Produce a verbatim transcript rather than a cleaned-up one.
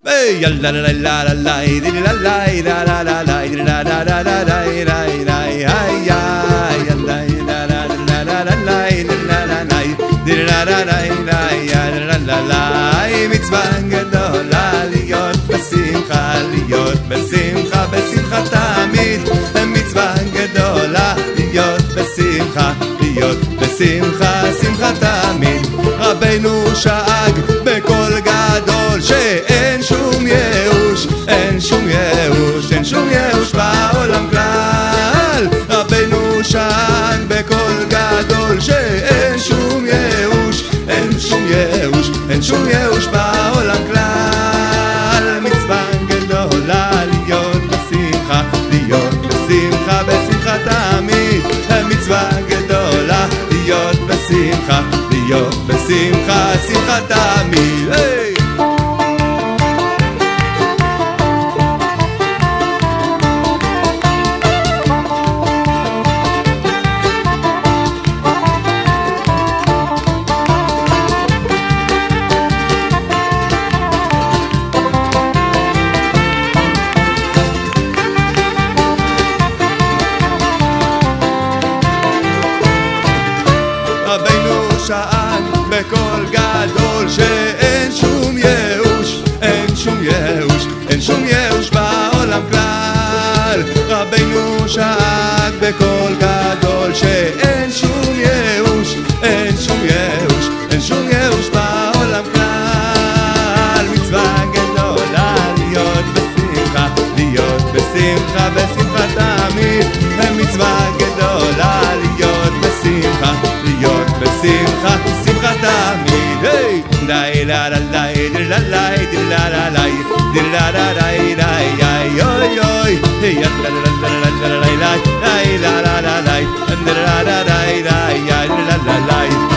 Hey, la la la la la la, la la la la la la, la la la la la la, la ay ay, la la la la la la, la la la, la la la la la, מצווה גדולה להיות בשמחה, להיות בשמחה, בשמחה תמיד. מצווה גדולה להיות בשמחה, להיות בשמחה, שמחה תמיד. רבנו שאג בקול גדול שאין שום ייאוש, אין שום ייאוש, אין שום ייאוש בעולם כלל. רבנו שאג בקול גדול שאין שום ייאוש, אין שום ייאוש, אין שום ייאוש בעולם כלל. מצווה גדולה להיות בשמחה, להיות בשמחה, בשמחה תמיד. מצווה גדולה להיות בשמחה, להיות בשמחה, שמחה תמיד. היי! בקול גדול שאין שום ייאוש, אין שום ייאוש, אין שום ייאוש בעולם כלל. רבנו שאג בקול גדול שאין שום ייאוש, אין שום ייאוש, אין שום ייאוש בעולם כלל. מצווה גדולה להיות בשמחה, להיות בשמחה, בשמחה תמיד. מצווה גדולה להיות בשמחה, להיות בשמחה, שמחה תמיד. היי! די לה לה לה לה לה לה לה לה לה לה לה לה אוי אוי לה לה לה לה לה לה לה לה לה לה לה לה לה לה לה לה